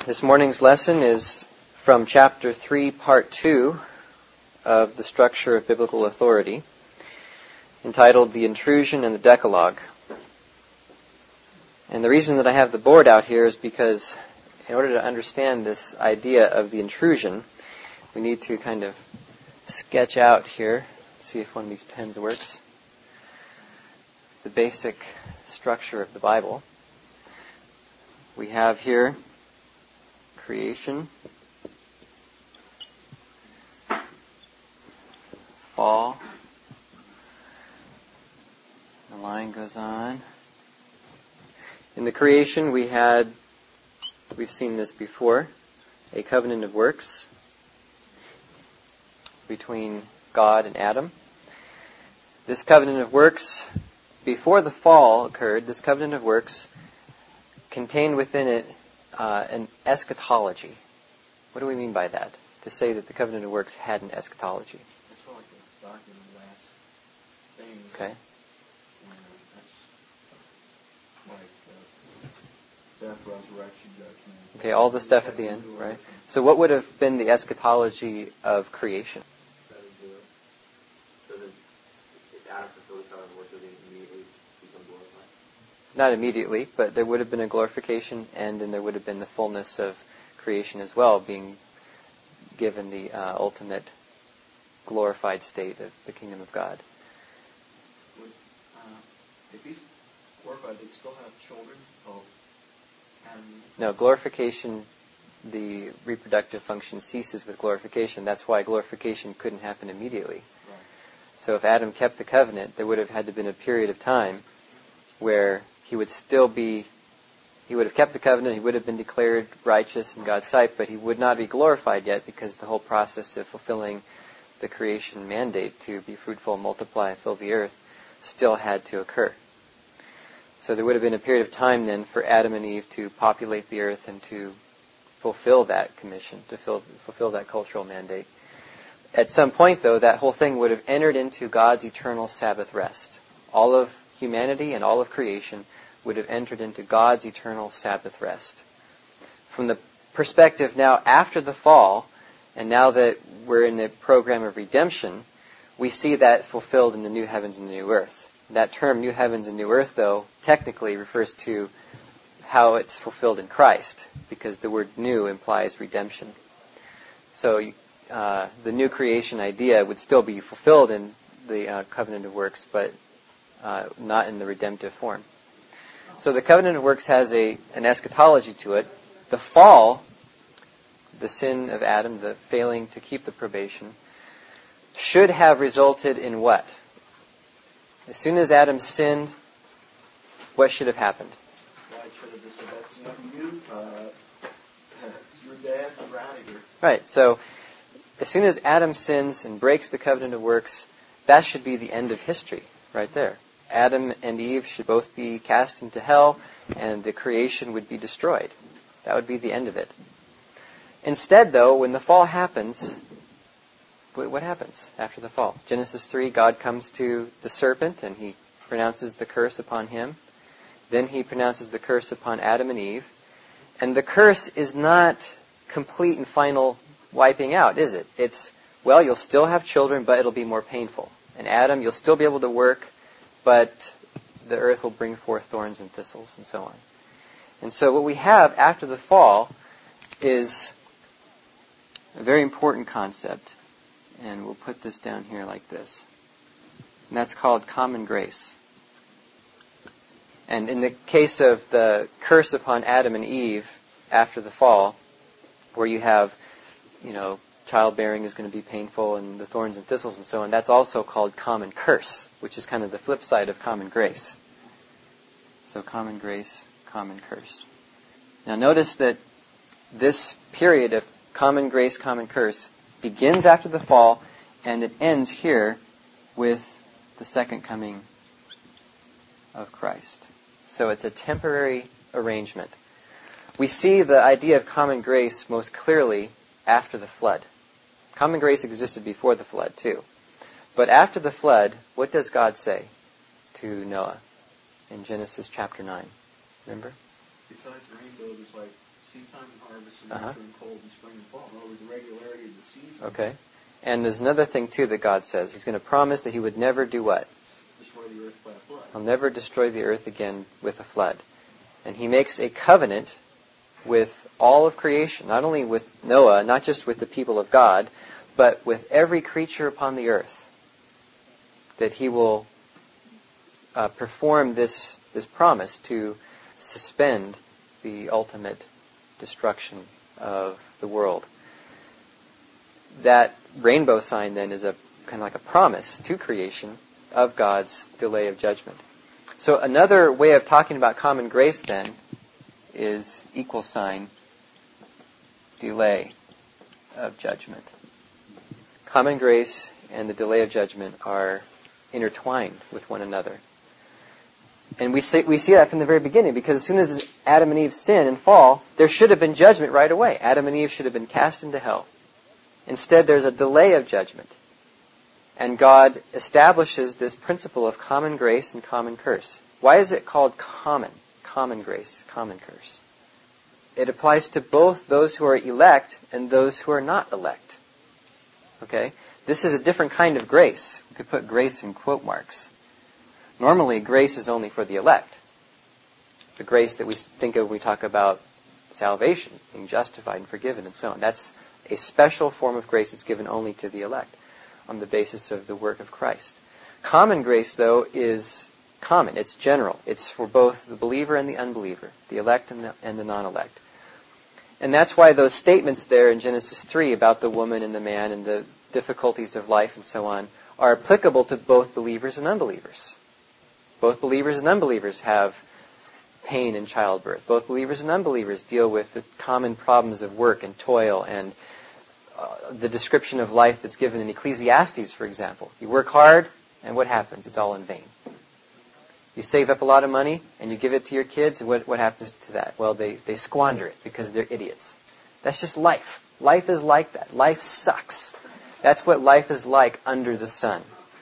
This morning's lesson is from Chapter 3, Part 2 of The Structure of Biblical Authority, entitled The Intrusion and the Decalogue. And the reason that I have the board out here is because in order to understand this idea of the intrusion, we need to kind of sketch out here, let's see if one of these pens works, the basic structure of the Bible. We have here creation, fall, the line goes on. In the creation we've seen this before, a covenant of works between God and Adam. This covenant of works, before the fall occurred, this covenant of works contained within it an eschatology. What do we mean by that? To say that the covenant of works had an eschatology. It's sort of like the document of last things. Okay. That's like death, resurrection, judgment. Okay, all the stuff at the end, right? So what would have been the eschatology of creation? So that if Adam fulfilled the covenant of works, would it immediately become glorified? Not immediately, but there would have been a glorification, and then there would have been the fullness of creation as well, being given the ultimate glorified state of the kingdom of God. If he's glorified, they'd still have children called Adam and Eve? No, glorification, the reproductive function ceases with glorification. That's why glorification couldn't happen immediately. Right. So if Adam kept the covenant, there would have had to been a period of time where he would have kept the covenant, he would have been declared righteous in God's sight, but he would not be glorified yet because the whole process of fulfilling the creation mandate to be fruitful, multiply, and fill the earth still had to occur. So there would have been a period of time then for Adam and Eve to populate the earth and to fulfill that commission, to fulfill that cultural mandate. At some point, though, that whole thing would have entered into God's eternal Sabbath rest. All of humanity and all of creation would have entered into God's eternal Sabbath rest. From the perspective now after the fall, and now that we're in a program of redemption, we see that fulfilled in the new heavens and the new earth. That term, new heavens and new earth, though, technically refers to how it's fulfilled in Christ, because the word new implies redemption. So the new creation idea would still be fulfilled in the covenant of works, but not in the redemptive form. So the covenant of works has an eschatology to it. The fall, the sin of Adam, the failing to keep the probation, should have resulted in what? As soon as Adam sinned, what should have happened? God should have just said, that's not you. Your dad, you're out of here. Right, so as soon as Adam sins and breaks the covenant of works, that should be the end of history, right there. Adam and Eve should both be cast into hell, and the creation would be destroyed. That would be the end of it. Instead, though, when the fall happens, what happens after the fall? Genesis 3, God comes to the serpent, and he pronounces the curse upon him. Then he pronounces the curse upon Adam and Eve. And the curse is not complete and final wiping out, is it? It's, well, you'll still have children, but it'll be more painful. And Adam, you'll still be able to work, but the earth will bring forth thorns and thistles, and so on. And so what we have after the fall is a very important concept. And we'll put this down here like this. And that's called common grace. And in the case of the curse upon Adam and Eve after the fall, where you have, childbearing is going to be painful and the thorns and thistles and so on, that's also called common curse, which is kind of the flip side of common grace. So common grace, common curse. Now notice that this period of common grace, common curse begins after the fall, and it ends here with the second coming of Christ. So it's a temporary arrangement. We see the idea of common grace most clearly after the flood. Common grace existed before the flood, too. But after the flood, what does God say to Noah in Genesis chapter 9? Remember? Besides the rainbow, there's like seed time and harvest, and Uh-huh. winter and cold and spring and fall. In other words, the regularity of the seasons. Okay. And there's another thing, too, that God says. He's going to promise that he would never do what? Destroy the earth by a flood. He'll never destroy the earth again with a flood. And he makes a covenant with all of creation, not only with Noah, not just with the people of God, but with every creature upon the earth, that he will perform this promise to suspend the ultimate destruction of the world. That rainbow sign then is a kind of like a promise to creation of God's delay of judgment. So another way of talking about common grace then is equal sign delay of judgment. Common grace and the delay of judgment are intertwined with one another. And we see that from the very beginning, because as soon as Adam and Eve sin and fall, there should have been judgment right away. Adam and Eve should have been cast into hell. Instead, there's a delay of judgment. And God establishes this principle of common grace and common curse. Why is it called common? Common grace, common curse. It applies to both those who are elect and those who are not elect. Okay? This is a different kind of grace. We could put grace in quote marks. Normally, grace is only for the elect. The grace that we think of when we talk about salvation, being justified and forgiven and so on. That's a special form of grace that's given only to the elect on the basis of the work of Christ. Common grace, though, is common. It's general. It's for both the believer and the unbeliever, the elect and the non-elect. And that's why those statements there in Genesis 3 about the woman and the man and the difficulties of life and so on are applicable to both believers and unbelievers. Both believers and unbelievers have pain in childbirth. Both believers and unbelievers deal with the common problems of work and toil and the description of life that's given in Ecclesiastes, for example. You work hard, and what happens? It's all in vain. You save up a lot of money, and you give it to your kids, and what happens to that? Well, they squander it because they're idiots. That's just life. Life is like that. Life sucks. That's what life is like under the sun.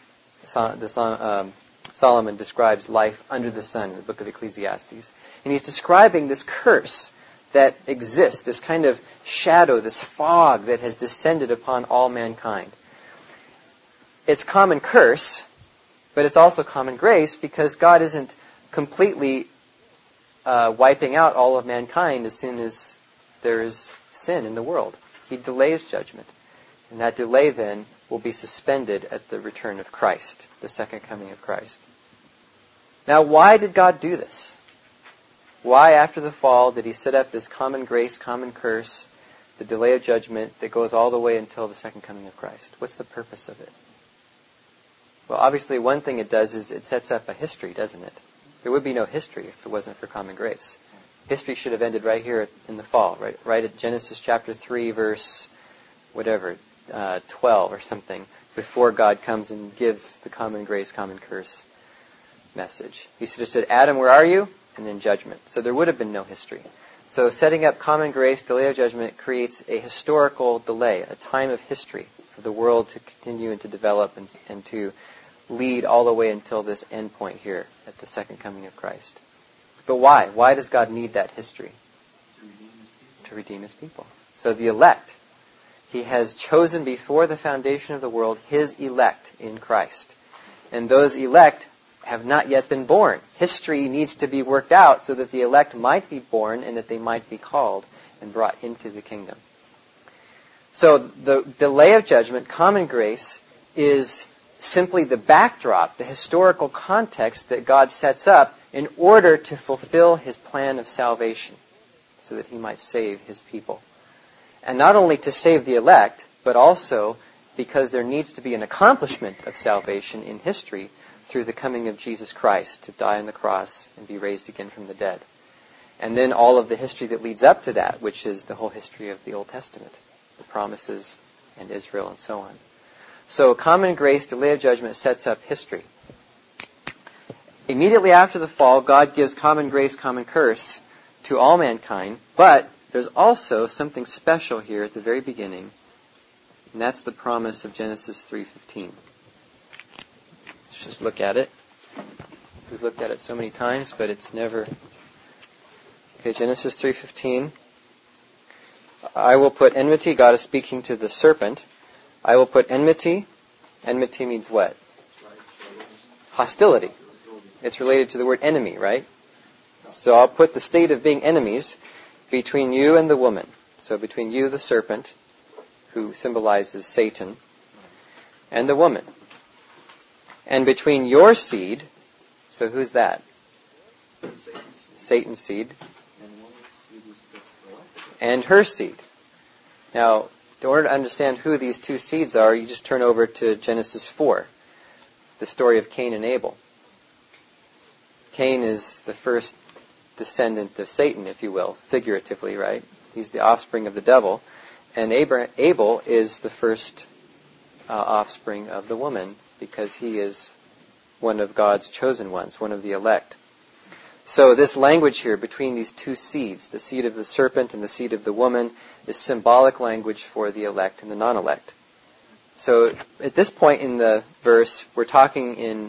Solomon describes life under the sun in the book of Ecclesiastes. And he's describing this curse that exists, this kind of shadow, this fog that has descended upon all mankind. It's common curse, but it's also common grace, because God isn't completely wiping out all of mankind as soon as there is sin in the world. He delays judgment. And that delay then will be suspended at the return of Christ, the second coming of Christ. Now, why did God do this? Why, after the fall, did he set up this common grace, common curse, the delay of judgment that goes all the way until the second coming of Christ? What's the purpose of it? Well, obviously, one thing it does is it sets up a history, doesn't it? There would be no history if it wasn't for common grace. History should have ended right here in the fall, right at Genesis chapter 3, verse 12 or something, before God comes and gives the common grace, common curse message. He should have said, Adam, where are you? And then judgment. So there would have been no history. So setting up common grace, delay of judgment, creates a historical delay, a time of history for the world to continue and to develop and to lead all the way until this end point here at the second coming of Christ. But why? Why does God need that history? To redeem his people. So the elect, he has chosen before the foundation of the world his elect in Christ. And those elect have not yet been born. History needs to be worked out so that the elect might be born and that they might be called and brought into the kingdom. So the delay of judgment, common grace, is simply the backdrop, the historical context that God sets up in order to fulfill his plan of salvation so that he might save his people. And not only to save the elect, but also because there needs to be an accomplishment of salvation in history through the coming of Jesus Christ to die on the cross and be raised again from the dead. And then all of the history that leads up to that, which is the whole history of the Old Testament, the promises and Israel and so on. So common grace, delay of judgment, sets up history. Immediately after the fall, God gives common grace, common curse to all mankind, but there's also something special here at the very beginning, and that's the promise of Genesis 3:15. Let's just look at it. We've looked at it so many times, but it's never... Okay, Genesis 3:15. I will put enmity. God is speaking to the serpent. I will put enmity. Enmity means what? Hostility. It's related to the word enemy, right? So I'll put the state of being enemies between you and the woman. So between you, the serpent, who symbolizes Satan, and the woman. And between your seed, so who's that? Satan's seed. And her seed. Now, in order to understand who these two seeds are, you just turn over to Genesis 4, the story of Cain and Abel. Cain is the first descendant of Satan, if you will, figuratively, right? He's the offspring of the devil. And Abel is the first offspring of the woman, because he is one of God's chosen ones, one of the elect. So this language here between these two seeds, the seed of the serpent and the seed of the woman, is symbolic language for the elect and the non-elect. So at this point in the verse, we're talking in,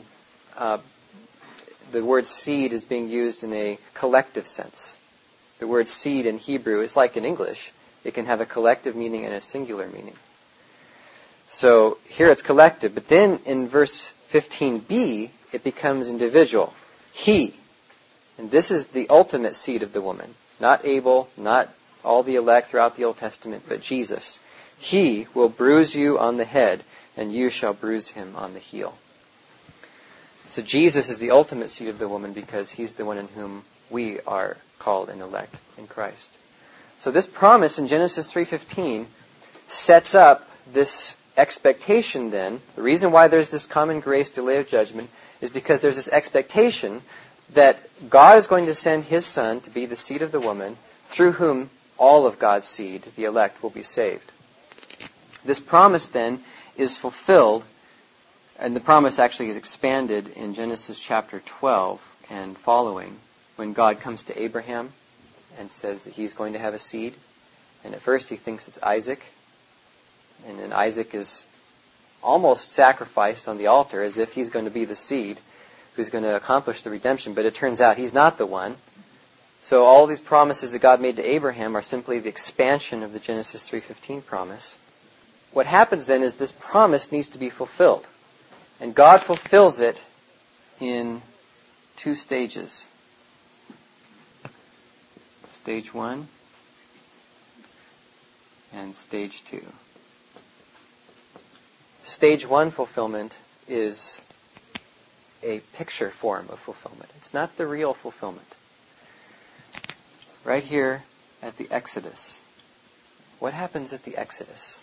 the word seed is being used in a collective sense. The word seed in Hebrew is like in English. It can have a collective meaning and a singular meaning. So here it's collective, but then in verse 15b, it becomes individual. He. And this is the ultimate seed of the woman. Not Abel, not all the elect throughout the Old Testament, but Jesus. He will bruise you on the head, and you shall bruise him on the heel. So Jesus is the ultimate seed of the woman because he's the one in whom we are called and elect in Christ. So this promise in Genesis 3:15 sets up this expectation then. The reason why there's this common grace delay of judgment is because there's this expectation that God is going to send his Son to be the seed of the woman, through whom all of God's seed, the elect, will be saved. This promise then is fulfilled, and the promise actually is expanded in Genesis chapter 12 and following, when God comes to Abraham and says that he's going to have a seed. And at first he thinks it's Isaac, and then Isaac is almost sacrificed on the altar as if he's going to be the seed who's going to accomplish the redemption, but it turns out he's not the one. So all these promises that God made to Abraham are simply the expansion of the Genesis 3:15 promise. What happens then is this promise needs to be fulfilled. And God fulfills it in two stages. Stage 1 and stage 2. Stage 1 fulfillment is a picture form of fulfillment. It's not the real fulfillment. Right here at the Exodus. What happens at the Exodus?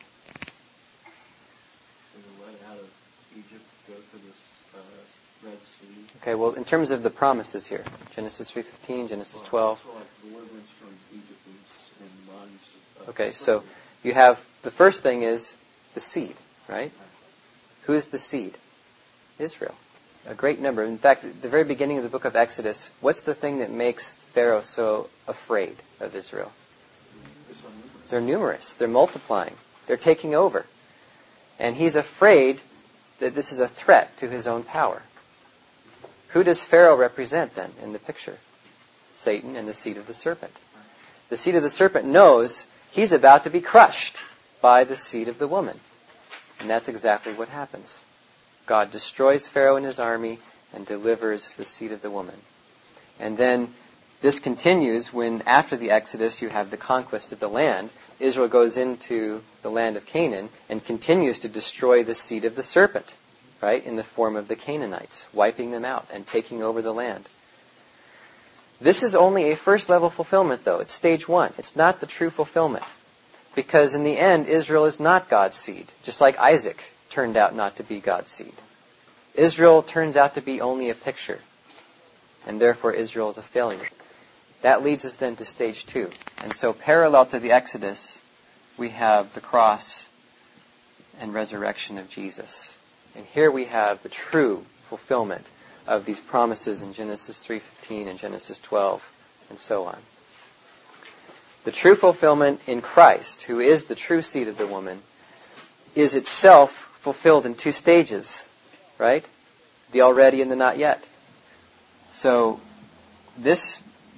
They were led out of Egypt, go to this Red Sea. Okay, well, in terms of the promises here, Genesis 3:15, Genesis 12. Also like deliverance from Egypt and bondage. Okay, so you have, the first thing is the seed, right? Who is the seed? Israel. A great number. In fact, at the very beginning of the book of Exodus, what's the thing that makes Pharaoh so afraid of Israel? They're numerous. They're multiplying. They're taking over. And he's afraid that this is a threat to his own power. Who does Pharaoh represent then in the picture? Satan and the seed of the serpent. The seed of the serpent knows he's about to be crushed by the seed of the woman. And that's exactly what happens. God destroys Pharaoh and his army and delivers the seed of the woman. And then this continues when, after the Exodus, you have the conquest of the land. Israel goes into the land of Canaan and continues to destroy the seed of the serpent, right, in the form of the Canaanites, wiping them out and taking over the land. This is only a first-level fulfillment, though. It's stage 1. It's not the true fulfillment. Because in the end, Israel is not God's seed, just like Isaac turned out not to be God's seed. Israel turns out to be only a picture, and therefore Israel is a failure. That leads us then to stage 2. And so parallel to the Exodus, we have the cross and resurrection of Jesus. And here we have the true fulfillment of these promises in Genesis 3:15 and Genesis 12, and so on. The true fulfillment in Christ, who is the true seed of the woman, is itself fulfilled in 2 stages, right? The already and the not yet. So this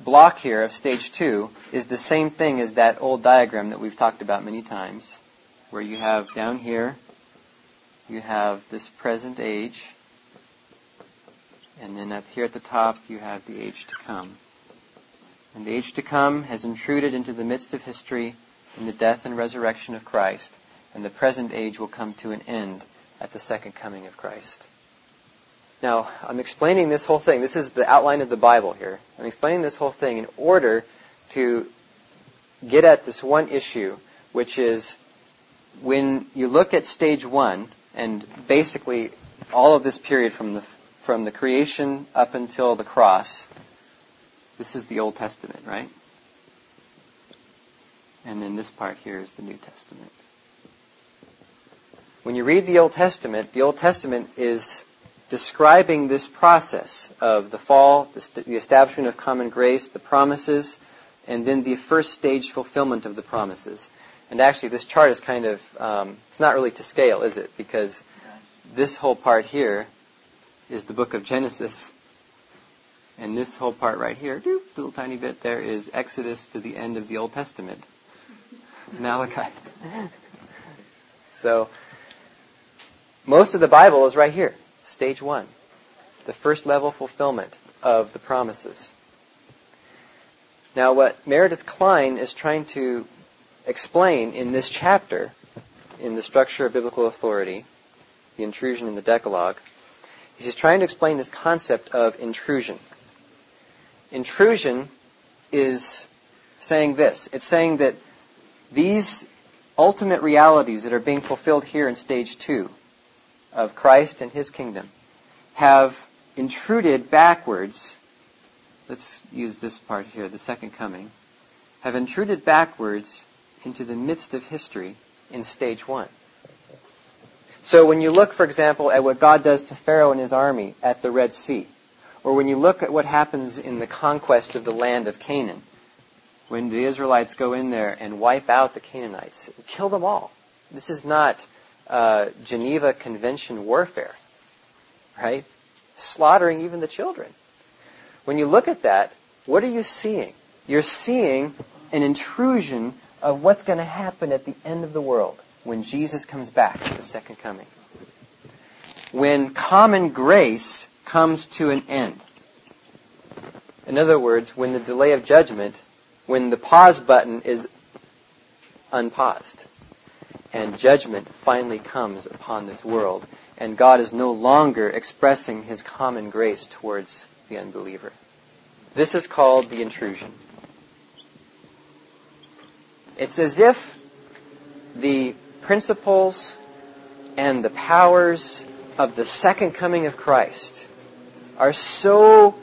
block here of stage 2 is the same thing as that old diagram that we've talked about many times, where you have down here, you have this present age, and then up here at the top you have the age to come. And the age to come has intruded into the midst of history in the death and resurrection of Christ, and the present age will come to an end at the second coming of Christ. Now, I'm explaining this whole thing. This is the outline of the Bible here. I'm explaining this whole thing in order to get at this one issue, which is when you look at stage 1, and basically all of this period from the creation up until the cross, this is the Old Testament, right? And then this part here is the New Testament. When you read the Old Testament is describing this process of the fall, the establishment of common grace, the promises, and then the first stage fulfillment of the promises. And actually this chart is kind of, it's not really to scale, is it? Because this whole part here is the book of Genesis. And this whole part right here, little tiny bit there, is Exodus to the end of the Old Testament. Malachi. So, most of the Bible is right here. Stage 1. The first level fulfillment of the promises. Now what Meredith Kline is trying to explain in this chapter, in the structure of biblical authority, the intrusion in the Decalogue, is he's trying to explain this concept of intrusion. Intrusion is saying this. It's saying that these ultimate realities that are being fulfilled here in stage 2 of Christ and His kingdom have intruded backwards. Let's use this part here, the second coming. Have intruded backwards into the midst of history in stage 1. So when you look, for example, at what God does to Pharaoh and his army at the Red Sea, or when you look at what happens in the conquest of the land of Canaan, when the Israelites go in there and wipe out the Canaanites, kill them all. This is not Geneva Convention warfare, right? Slaughtering even the children. When you look at that, what are you seeing? You're seeing an intrusion of what's going to happen at the end of the world when Jesus comes back at the second coming. When common grace comes to an end. In other words, when the delay of judgment, when the pause button is unpaused, and judgment finally comes upon this world, and God is no longer expressing His common grace towards the unbeliever. This is called the intrusion. It's as if the principles and the powers of the second coming of Christ are so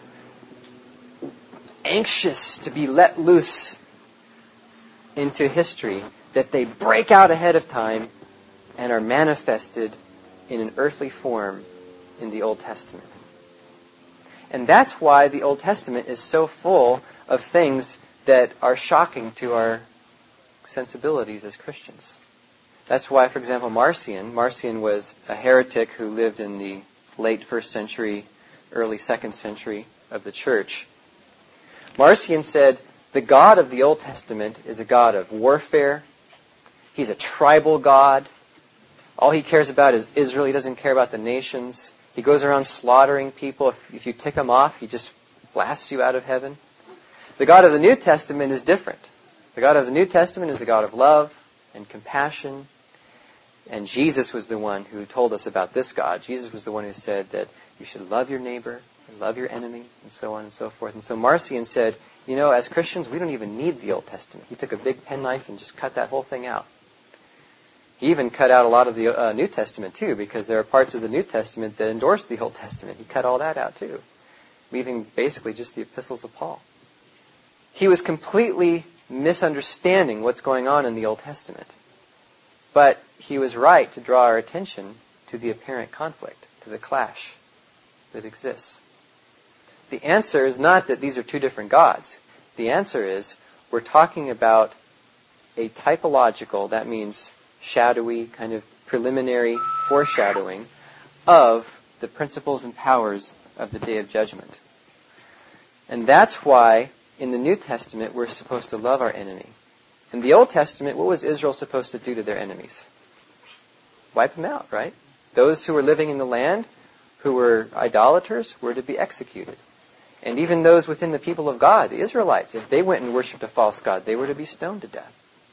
anxious to be let loose into history that they break out ahead of time and are manifested in an earthly form in the Old Testament. And that's why the Old Testament is so full of things that are shocking to our sensibilities as Christians. That's why, for example, Marcion was a heretic who lived in the late 1st century, early 2nd century of the church. Marcion said, the God of the Old Testament is a God of warfare. He's a tribal God. All He cares about is Israel. He doesn't care about the nations. He goes around slaughtering people. If you tick Him off, He just blasts you out of heaven. The God of the New Testament is different. The God of the New Testament is a God of love and compassion. And Jesus was the one who told us about this God. Jesus was the one who said that you should love your neighbor and love your enemy, and so on and so forth. And so Marcion said, as Christians, we don't even need the Old Testament. He took a big penknife and just cut that whole thing out. He even cut out a lot of the New Testament, too, because there are parts of the New Testament that endorse the Old Testament. He cut all that out, too, leaving basically just the epistles of Paul. He was completely misunderstanding what's going on in the Old Testament. But he was right to draw our attention to the apparent conflict, to the clash that exists. The answer is not that these are two different gods. The answer is we're talking about a typological, that means shadowy, kind of preliminary foreshadowing of the principles and powers of the Day of Judgment. And that's why in the New Testament, we're supposed to love our enemy. In the Old Testament, what was Israel supposed to do to their enemies? Wipe them out, right? Those who were living in the land, who were idolaters, were to be executed. And even those within the people of God, the Israelites, if they went and worshipped a false god, they were to be stoned to death.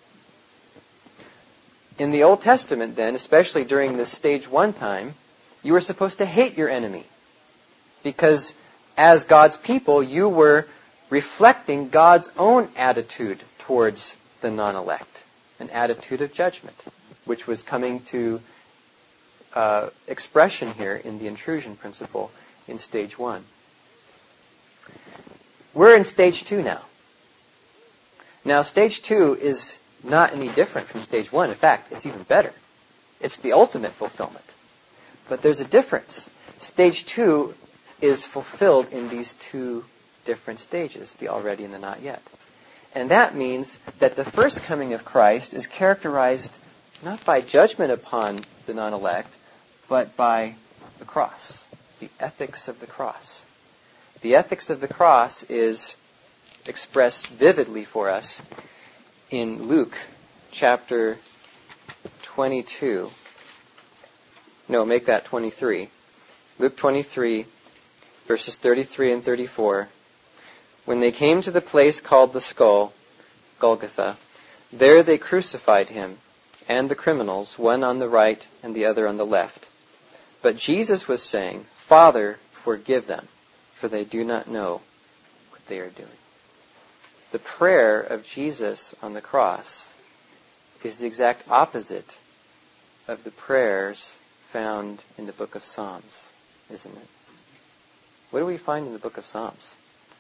In the Old Testament, then, especially during this stage 1 time, you were supposed to hate your enemy. Because as God's people, you were reflecting God's own attitude towards the non-elect. An attitude of judgment, which was coming to expression here in the intrusion principle in stage 1. We're in stage 2 now. Now, stage 2 is not any different from stage 1. In fact, it's even better. It's the ultimate fulfillment. But there's a difference. Stage 2 is fulfilled in these 2 different stages, the already and the not yet. And that means that the first coming of Christ is characterized not by judgment upon the non-elect, but by the cross, the ethics of the cross. The ethics of the cross is expressed vividly for us in Luke chapter 22. No, make that 23. Luke 23, verses 33 and 34. When they came to the place called the Skull, Golgotha, there they crucified him and the criminals, one on the right and the other on the left. But Jesus was saying, Father, forgive them, for they do not know what they are doing. The prayer of Jesus on the cross is the exact opposite of the prayers found in the book of Psalms, isn't it? What do we find in the book of Psalms?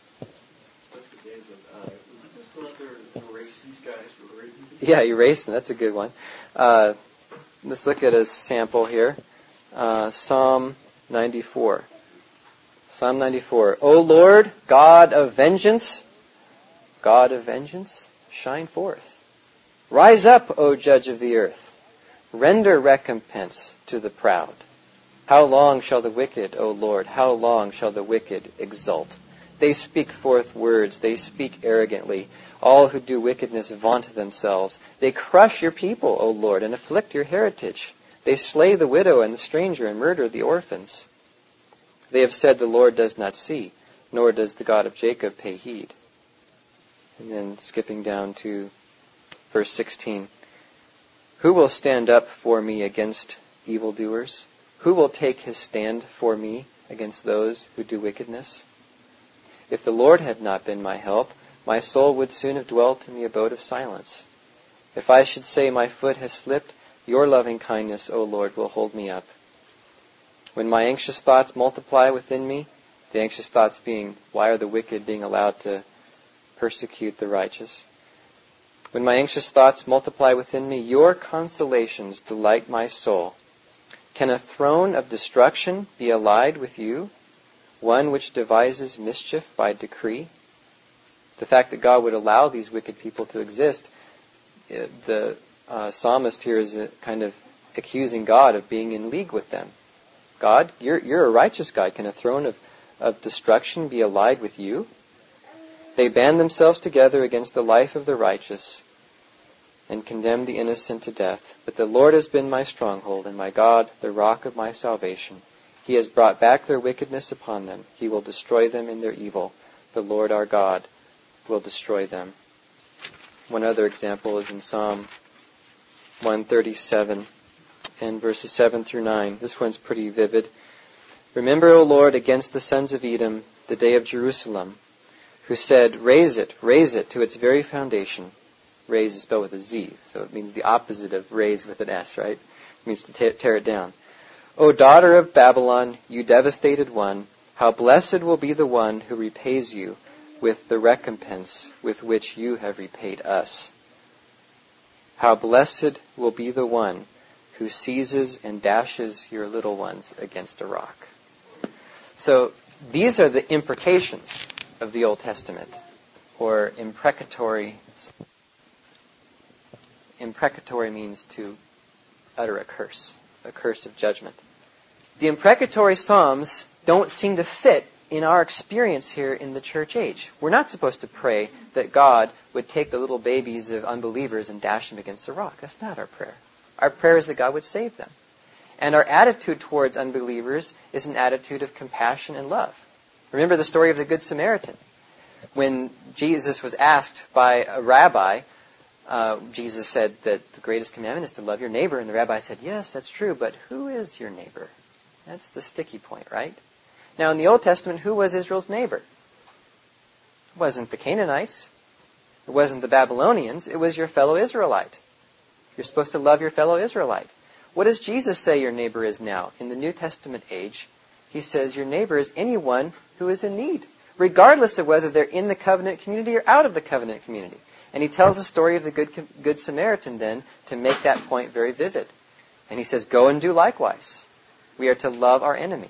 Yeah, erasing. That's a good one. Let's look at a sample here. Psalm 94. Psalm 94. O Lord, God of vengeance, shine forth. Rise up, O Judge of the earth. Render recompense to the proud. How long shall the wicked, O Lord, how long shall the wicked exult? They speak forth words, they speak arrogantly. All who do wickedness vaunt themselves. They crush your people, O Lord, and afflict your heritage. They slay the widow and the stranger and murder the orphans. They have said the Lord does not see, nor does the God of Jacob pay heed. And then skipping down to verse 16. Who will stand up for me against evildoers? Who will take his stand for me against those who do wickedness? If the Lord had not been my help, my soul would soon have dwelt in the abode of silence. If I should say my foot has slipped, your loving kindness, O Lord, will hold me up. When my anxious thoughts multiply within me, the anxious thoughts being, why are the wicked being allowed to persecute the righteous? When my anxious thoughts multiply within me, your consolations delight my soul. Can a throne of destruction be allied with you, one which devises mischief by decree? The fact that God would allow these wicked people to exist, the psalmist here is kind of accusing God of being in league with them. God, you're a righteous God. Can a throne of destruction be allied with you? They band themselves together against the life of the righteous and condemn the innocent to death. But the Lord has been my stronghold and my God, the rock of my salvation. He has brought back their wickedness upon them. He will destroy them in their evil. The Lord our God will destroy them. One other example is in Psalm 137 and verses 7 through 9. This one's pretty vivid. Remember, O Lord, against the sons of Edom, the day of Jerusalem, who said, raise it to its very foundation. Raise is spelled with a Z, so it means the opposite of raise with an S, right? It means to tear it down. O daughter of Babylon, you devastated one, how blessed will be the one who repays you with the recompense with which you have repaid us. How blessed will be the one who seizes and dashes your little ones against a rock. So these are the imprecations of the Old Testament, or imprecatory. Imprecatory means to utter a curse of judgment. The imprecatory Psalms don't seem to fit in our experience here in the church age. We're not supposed to pray that God would take the little babies of unbelievers and dash them against the rock. That's not our prayer. Our prayer is that God would save them. And our attitude towards unbelievers is an attitude of compassion and love. Remember the story of the Good Samaritan. When Jesus was asked by a rabbi, Jesus said that the greatest commandment is to love your neighbor. And the rabbi said, yes, that's true, but who is your neighbor? That's the sticky point, right? Now, in the Old Testament, who was Israel's neighbor? It wasn't the Canaanites. It wasn't the Babylonians. It was your fellow Israelite. You're supposed to love your fellow Israelite. What does Jesus say your neighbor is now? In the New Testament age, he says your neighbor is anyone who is in need, regardless of whether they're in the covenant community or out of the covenant community. And he tells the story of the Good Samaritan then to make that point very vivid. And he says, go and do likewise. We are to love our enemy.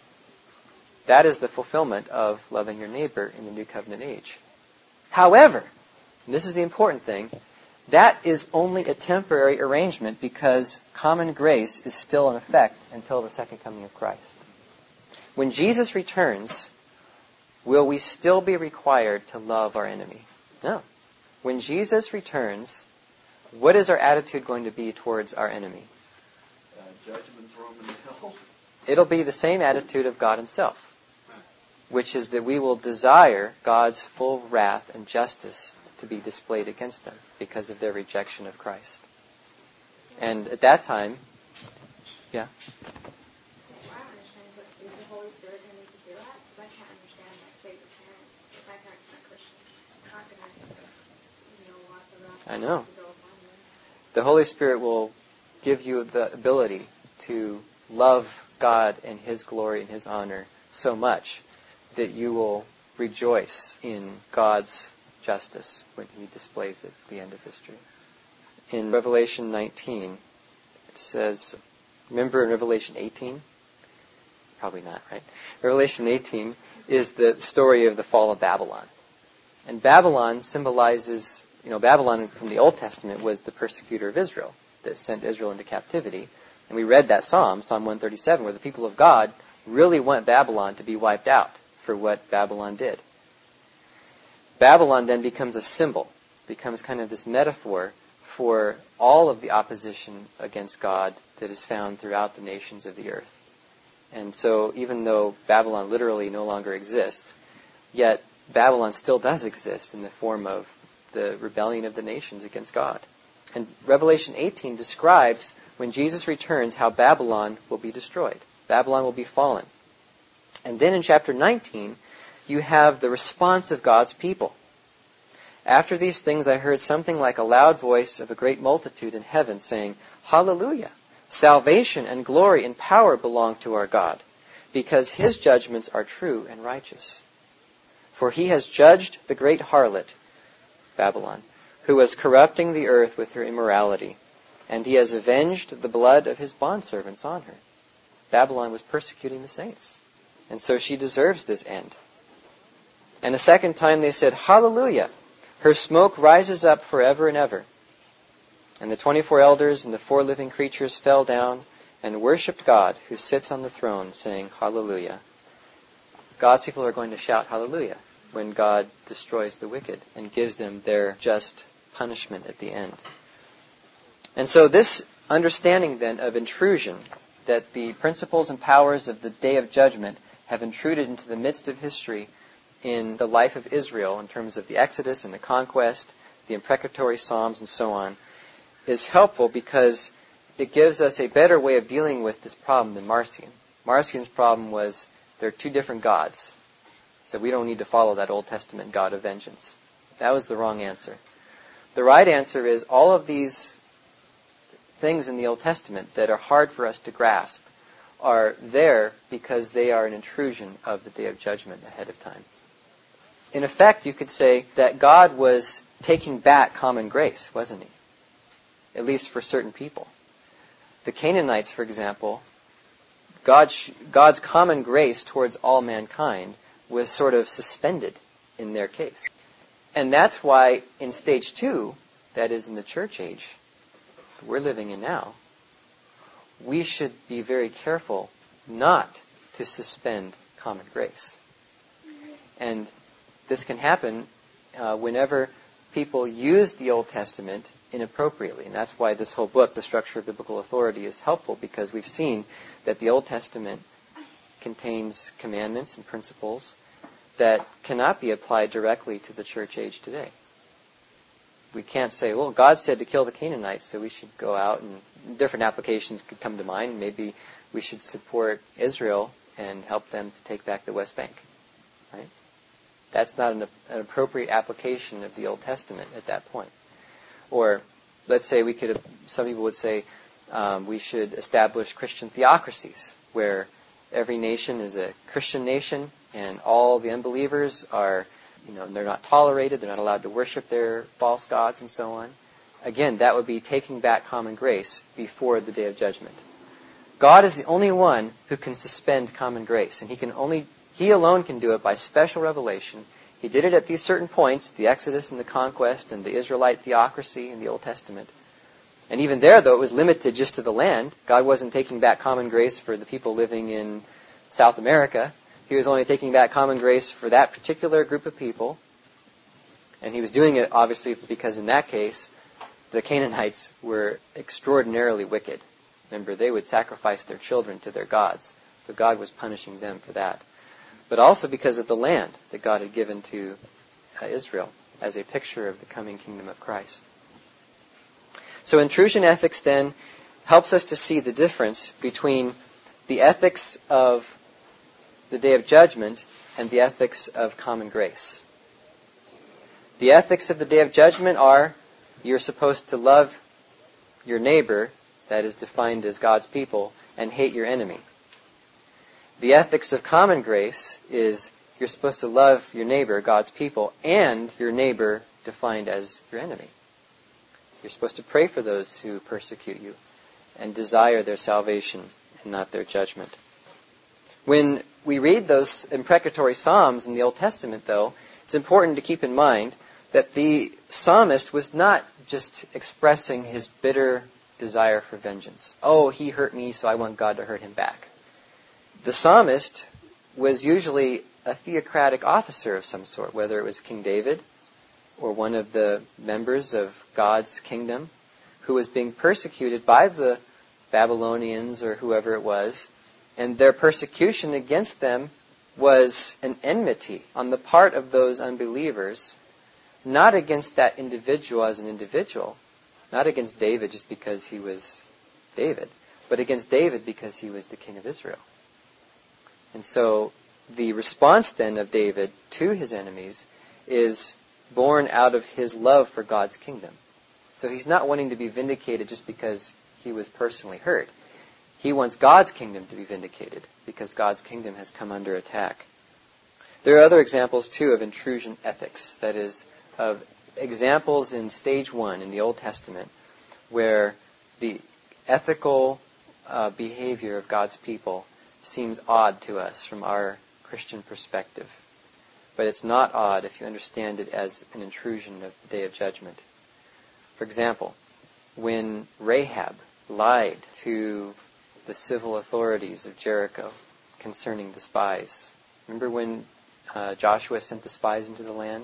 That is the fulfillment of loving your neighbor in the New Covenant age. However, and this is the important thing, that is only a temporary arrangement because common grace is still in effect until the second coming of Christ. When Jesus returns, will we still be required to love our enemy? No. When Jesus returns, what is our attitude going to be towards our enemy? Judgment, throw him in hell. It'll be the same attitude of God himself, which is that we will desire God's full wrath and justice to be displayed against them because of their rejection of Christ. And at that time, yeah? What I understand is that is the Holy Spirit going to make you do that? Because I can't understand that. Say to parents, if my parents are not Christian, I'm not going to, want the wrath I know. to go upon them. The Holy Spirit will give you the ability to love God and His glory and His honor so much that you will rejoice in God's justice when He displays it at the end of history. In Revelation 19, it says, remember in Revelation 18? Probably not, right? Revelation 18 is the story of the fall of Babylon. And Babylon symbolizes, Babylon from the Old Testament was the persecutor of Israel that sent Israel into captivity. And we read that Psalm 137, where the people of God really want Babylon to be wiped out for what Babylon did. Babylon then becomes a symbol, becomes kind of this metaphor for all of the opposition against God that is found throughout the nations of the earth. And so even though Babylon literally no longer exists, yet Babylon still does exist in the form of the rebellion of the nations against God. And Revelation 18 describes when Jesus returns how Babylon will be destroyed. Babylon will be fallen. And then in chapter 19, you have the response of God's people. After these things I heard something like a loud voice of a great multitude in heaven saying, Hallelujah! Salvation and glory and power belong to our God, because His judgments are true and righteous. For He has judged the great harlot, Babylon, who was corrupting the earth with her immorality, and He has avenged the blood of His bondservants on her. Babylon was persecuting the saints, and so she deserves this end. And a second time they said, Hallelujah! Her smoke rises up forever and ever. And the 24 elders and the 4 living creatures fell down and worshipped God who sits on the throne, saying, Hallelujah. God's people are going to shout Hallelujah when God destroys the wicked and gives them their just punishment at the end. And so this understanding then of intrusion, that the principles and powers of the Day of Judgment have intruded into the midst of history in the life of Israel in terms of the Exodus and the conquest, the imprecatory Psalms and so on, is helpful because it gives us a better way of dealing with this problem than Marcion. Marcion's problem was there are 2 different gods, so we don't need to follow that Old Testament God of vengeance. That was the wrong answer. The right answer is all of these things in the Old Testament that are hard for us to grasp are there because they are an intrusion of the Day of Judgment ahead of time. In effect, you could say that God was taking back common grace, wasn't He? At least for certain people. The Canaanites, for example, God's common grace towards all mankind was sort of suspended in their case. And that's why in stage 2, that is in the church age that we're living in now, we should be very careful not to suspend common grace. And this can happen whenever people use the Old Testament inappropriately. And that's why this whole book, The Structure of Biblical Authority, is helpful, because we've seen that the Old Testament contains commandments and principles that cannot be applied directly to the church age today. We can't say, well, God said to kill the Canaanites, so we should go out, and different applications could come to mind. Maybe we should support Israel and help them to take back the West Bank. Right? That's not an appropriate application of the Old Testament at that point. Or let's say some people would say we should establish Christian theocracies, where every nation is a Christian nation and all the unbelievers are, they're not tolerated, they're not allowed to worship their false gods and so on. Again, that would be taking back common grace before the day of judgment. God is the only one who can suspend common grace, and He alone can do it by special revelation. He did it at these certain points, the Exodus and the conquest and the Israelite theocracy in the Old Testament. And even there, though it was limited just to the land, God wasn't taking back common grace for the people living in South America. He was only taking back common grace for that particular group of people. And He was doing it, obviously, because in that case, the Canaanites were extraordinarily wicked. Remember, they would sacrifice their children to their gods. So God was punishing them for that. But also because of the land that God had given to Israel as a picture of the coming kingdom of Christ. So intrusion ethics then helps us to see the difference between the ethics of the day of judgment and the ethics of common grace. The ethics of the day of judgment are you're supposed to love your neighbor, that is defined as God's people, and hate your enemy. The ethics of common grace is you're supposed to love your neighbor, God's people, and your neighbor defined as your enemy. You're supposed to pray for those who persecute you and desire their salvation and not their judgment. When we read those imprecatory psalms in the Old Testament, though, it's important to keep in mind that the psalmist was not just expressing his bitter desire for vengeance. Oh, he hurt me, so I want God to hurt him back. The psalmist was usually a theocratic officer of some sort, whether it was King David or one of the members of God's kingdom who was being persecuted by the Babylonians or whoever it was, and their persecution against them was an enmity on the part of those unbelievers, not against that individual as an individual, not against David just because he was David, but against David because he was the king of Israel. And so the response then of David to his enemies is born out of his love for God's kingdom. So he's not wanting to be vindicated just because he was personally hurt. He wants God's kingdom to be vindicated because God's kingdom has come under attack. There are other examples, too, of intrusion ethics, that is, of examples in stage 1 in the Old Testament where the ethical behavior of God's people seems odd to us from our Christian perspective. But it's not odd if you understand it as an intrusion of the day of judgment. For example, when Rahab lied to the civil authorities of Jericho concerning the spies. Remember when Joshua sent the spies into the land?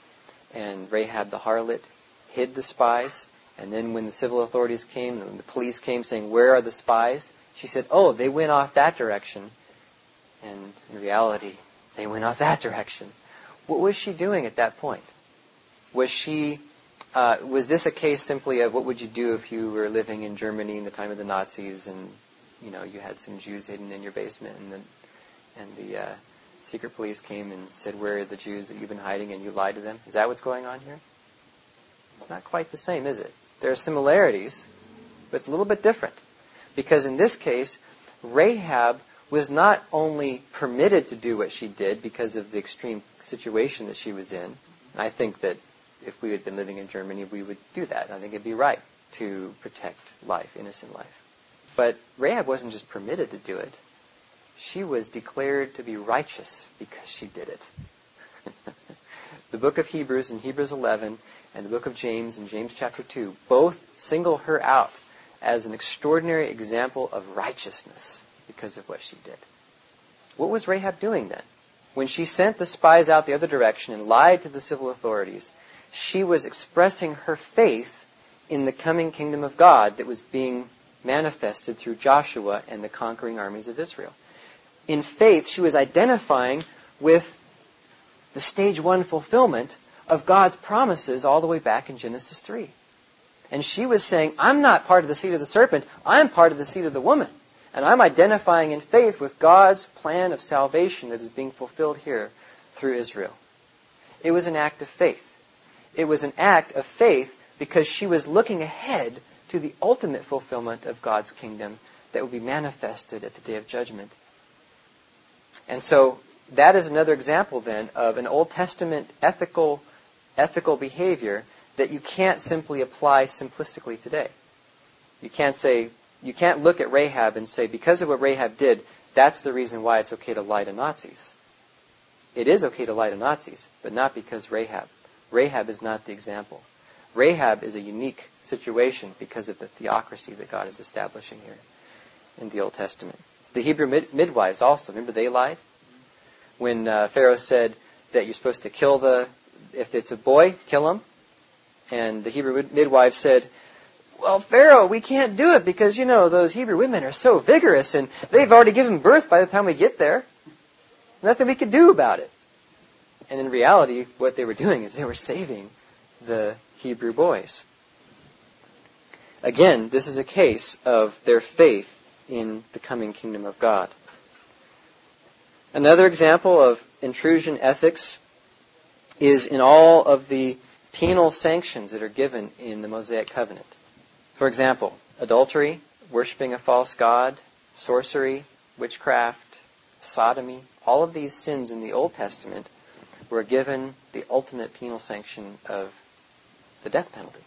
And Rahab the harlot hid the spies. And then when the civil authorities came, and the police came saying, "Where are the spies?" She said, "Oh, they went off that direction." And in reality, they went off that direction. What was she doing at that point? Was this a case simply of what would you do if you were living in Germany in the time of the Nazis and you had some Jews hidden in your basement and the secret police came and said, "Where are the Jews that you've been hiding?" and you lied to them? Is that what's going on here? It's not quite the same, is it? There are similarities, but it's a little bit different. Because in this case, Rahab was not only permitted to do what she did because of the extreme situation that she was in. I think that if we had been living in Germany, we would do that. I think it'd be right to protect life, innocent life. But Rahab wasn't just permitted to do it. She was declared to be righteous because she did it. The book of Hebrews in Hebrews 11 and the book of James in James chapter 2 both single her out as an extraordinary example of righteousness because of what she did. What was Rahab doing then? when she sent the spies out the other direction and lied to the civil authorities, she was expressing her faith in the coming kingdom of God that was being manifested through Joshua and the conquering armies of Israel. In faith, she was identifying with the stage 1 fulfillment of God's promises all the way back in Genesis 3. And she was saying, I'm not part of the seed of the serpent, I'm part of the seed of the woman. And I'm identifying in faith with God's plan of salvation that is being fulfilled here through Israel. It was an act of faith. It was an act of faith because she was looking ahead to the ultimate fulfillment of God's kingdom that will be manifested at the day of judgment. And so that is another example then of an Old Testament ethical behavior that you can't simply apply simplistically today. You can't look at Rahab and say, because of what Rahab did, that's the reason why it's okay to lie to Nazis. It is okay to lie to Nazis, but not because Rahab. Rahab is not the example. Rahab is a unique situation because of the theocracy that God is establishing here in the Old Testament. The Hebrew midwives also, remember they lied? When Pharaoh said that you're supposed to kill if it's a boy, kill him. And the Hebrew midwife said, well, Pharaoh, we can't do it because, those Hebrew women are so vigorous and they've already given birth by the time we get there. Nothing we could do about it. And in reality, what they were doing is they were saving the Hebrew boys. Again, this is a case of their faith in the coming kingdom of God. Another example of intrusion ethics is in all of the penal sanctions that are given in the Mosaic covenant. For example, adultery, worshiping a false god, sorcery, witchcraft, sodomy, all of these sins in the Old Testament were given the ultimate penal sanction of the death penalty.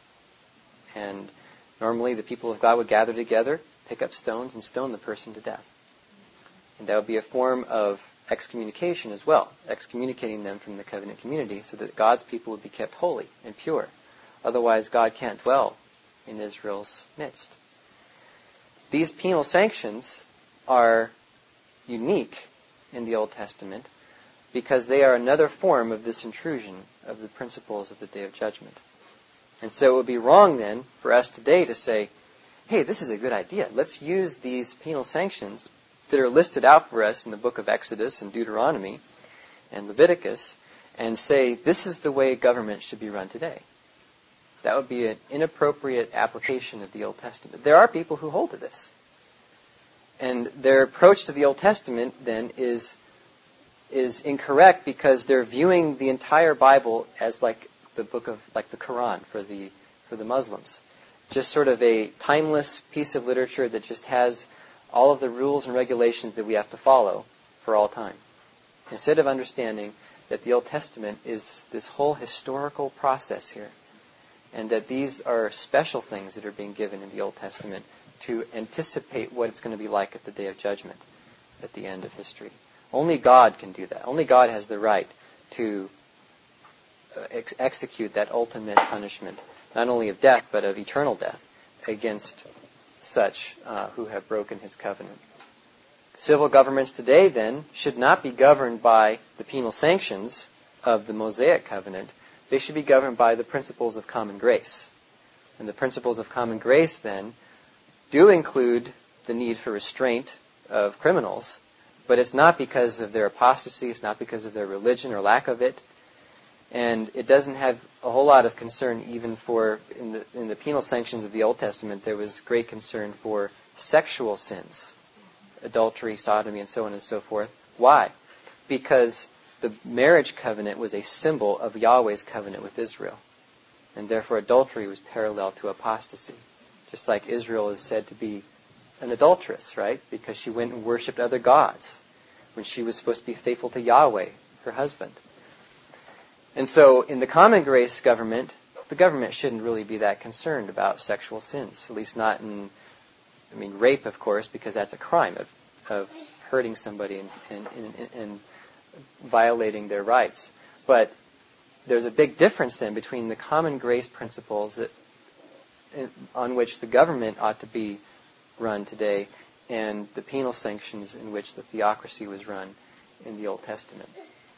And normally the people of God would gather together, pick up stones, and stone the person to death. And that would be a form of excommunication as well, excommunicating them from the covenant community so that God's people would be kept holy and pure. Otherwise, God can't dwell in Israel's midst. These penal sanctions are unique in the Old Testament because they are another form of this intrusion of the principles of the Day of Judgment. And so it would be wrong then for us today to say, hey, this is a good idea. Let's use these penal sanctions that are listed out for us in the book of Exodus and Deuteronomy and Leviticus and say, this is the way government should be run today. That would be an inappropriate application of the Old Testament. There are people who hold to this. And their approach to the Old Testament then is incorrect because they're viewing the entire Bible as like the book of, like the Quran for the Muslims. Just sort of a timeless piece of literature that just has all of the rules and regulations that we have to follow for all time. Instead of understanding that the Old Testament is this whole historical process here, and that these are special things that are being given in the Old Testament to anticipate what it's going to be like at the Day of Judgment, at the end of history. Only God can do that. Only God has the right to execute that ultimate punishment, not only of death, but of eternal death, against such who have broken his covenant. Civil governments today, then, should not be governed by the penal sanctions of the Mosaic covenant. They should be governed by the principles of common grace. And the principles of common grace, then, do include the need for restraint of criminals, but it's not because of their apostasy, it's not because of their religion or lack of it. And it doesn't have a whole lot of concern even for, in the penal sanctions of the Old Testament, there was great concern for sexual sins, adultery, sodomy, and so on and so forth. Why? Because the marriage covenant was a symbol of Yahweh's covenant with Israel. And therefore adultery was parallel to apostasy. Just like Israel is said to be an adulteress, right? Because she went and worshipped other gods when she was supposed to be faithful to Yahweh, her husband. And so in the common grace government, the government shouldn't really be that concerned about sexual sins. At least not in, rape, of course, because that's a crime of hurting somebody and violating their rights. But there's a big difference then between the common grace principles on which the government ought to be run today and the penal sanctions in which the theocracy was run in the Old Testament.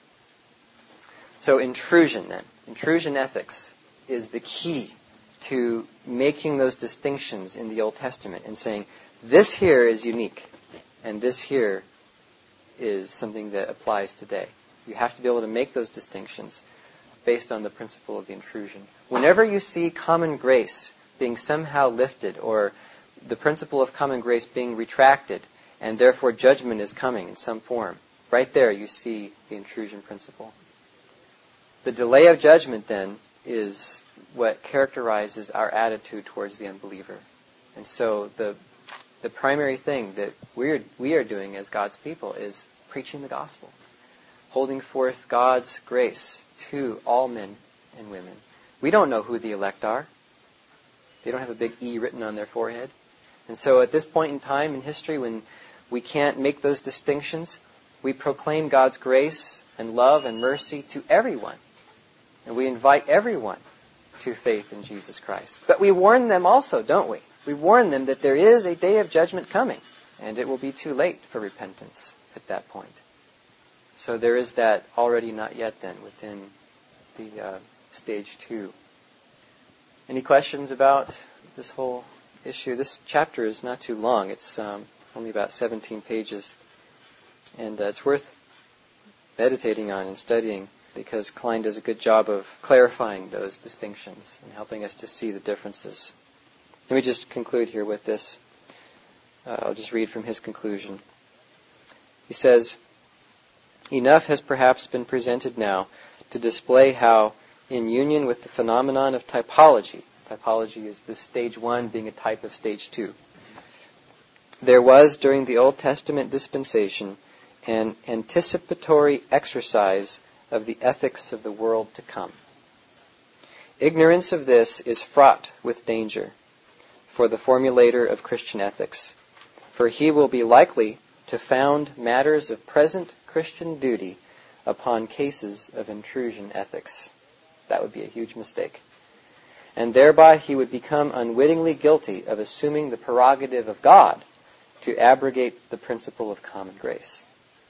So intrusion then. Intrusion ethics is the key to making those distinctions in the Old Testament and saying, this here is unique, and this here is something that applies today. You have to be able to make those distinctions based on the principle of the intrusion. Whenever you see common grace being somehow lifted, or the principle of common grace being retracted, and therefore judgment is coming in some form, right there you see the intrusion principle. The delay of judgment then is what characterizes our attitude towards the unbeliever. And so the primary thing that we are doing as God's people is preaching the gospel, holding forth God's grace to all men and women. We don't know who the elect are. They don't have a big E written on their forehead. And so at this point in time in history, when we can't make those distinctions, we proclaim God's grace and love and mercy to everyone. And we invite everyone to faith in Jesus Christ. But we warn them also, don't we? We warn them that there is a day of judgment coming, and it will be too late for repentance at that point. So there is that already not yet then within the stage 2. Any questions about this whole issue? This chapter is not too long. It's only about 17 pages. And it's worth meditating on and studying, because Klein does a good job of clarifying those distinctions and helping us to see the differences. Let me just conclude here with this. I'll just read from his conclusion. He says, "Enough has perhaps been presented now to display how, in union with the phenomenon of typology is this stage 1 being a type of stage 2, there was during the Old Testament dispensation an anticipatory exercise of the ethics of the world to come. Ignorance of this is fraught with danger for the formulator of Christian ethics, for he will be likely to found matters of present Christian duty upon cases of intrusion ethics." That would be a huge mistake. "And thereby he would become unwittingly guilty of assuming the prerogative of God to abrogate the principle of common grace."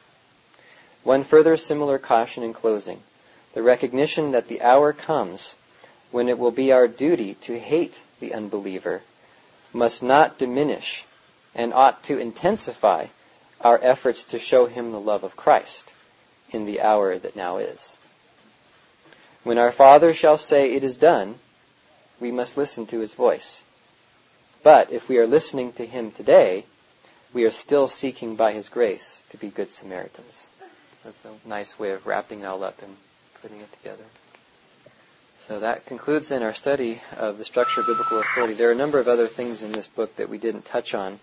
One further similar caution in closing: the recognition that the hour comes when it will be our duty to hate the unbeliever must not diminish and ought to intensify our efforts to show him the love of Christ in the hour that now is. When our Father shall say, "It is done," we must listen to his voice. But if we are listening to him today, we are still seeking by his grace to be good Samaritans. That's a nice way of wrapping it all up and putting it together. So that concludes then our study of the structure of biblical authority. There are a number of other things in this book that we didn't touch on.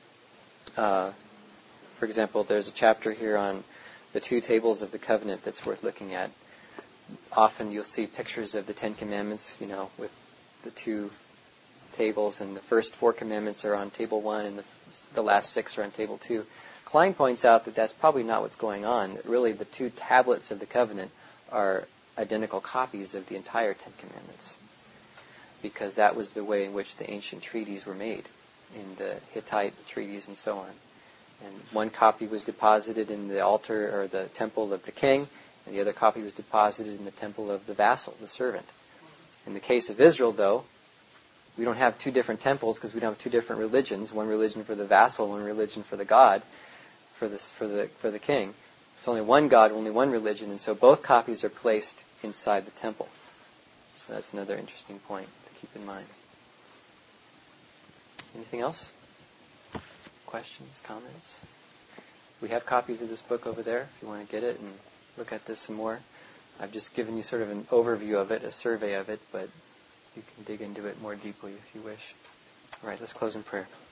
For example, there's a chapter here on the 2 tables of the covenant that's worth looking at. Often you'll see pictures of the 10 Commandments, with the 2 tables, and the first 4 commandments are on table 1 and the last 6 are on table 2. Klein points out that that's probably not what's going on. That really the 2 tablets of the covenant are identical copies of the entire 10 Commandments, because that was the way in which the ancient treaties were made, in the Hittite treaties and so on. And one copy was deposited in the altar or the temple of the king, and the other copy was deposited in the temple of the vassal, the servant. In the case of Israel, though, we don't have 2 different temples because we don't have 2 different religions, one religion for the vassal, one religion for the God, for the king. It's only one God, only one religion, and so both copies are placed inside the temple. So that's another interesting point to keep in mind. Anything else? Questions, comments? We have copies of this book over there if you want to get it and look at this some more. I've just given you sort of an overview of it, a survey of it, but you can dig into it more deeply if you wish. All right, let's close in prayer.